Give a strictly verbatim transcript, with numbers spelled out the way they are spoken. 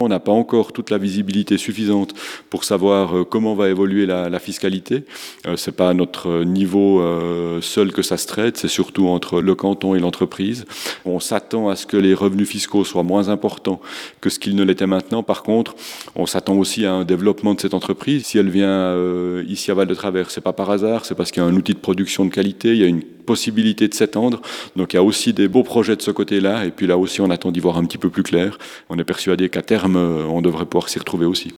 on n'a pas encore toute la visibilité suffisante pour savoir euh, comment va évoluer la, la fiscalité. Euh, c'est pas à notre niveau euh, seul que ça se traite, c'est surtout entre le canton et l'entreprise. On s'attend à ce que les revenus fiscaux soient moins importants que ce qu'ils ne l'étaient maintenant. Par contre, on s'attend aussi à un développement de cette entreprise. Si elle vient euh, ici à Val-de-Travers, c'est pas par hasard, c'est parce qu'il y a un outil de production de qualité, il y a une possibilité de s'étendre. Donc il y a aussi des beaux projets de ce côté-là. Et puis là aussi, on attend d'y voir un petit peu plus clair. On est persuadé qu'à terme, on devrait pouvoir s'y retrouver aussi.